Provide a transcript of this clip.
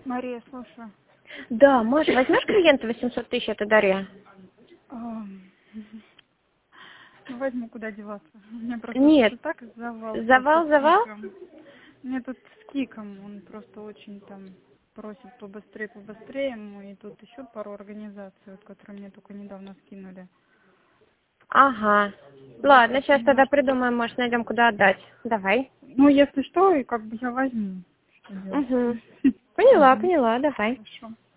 Мария, слушаю. Да, Маша, возьмешь клиента 800 тысяч, это Дарья? Ну, возьму, куда деваться. У меня просто Нет. так завал. Завал? Мне тут с Киком, он просто очень там просит побыстрее ему, и тут еще пару организаций, вот, которые мне только недавно скинули. Ага. Ладно, сейчас тогда придумаем, может, найдем, куда отдать. Давай. Ну, если что, и как бы я возьму. Что делать? Угу. Поняла, давай. Хорошо.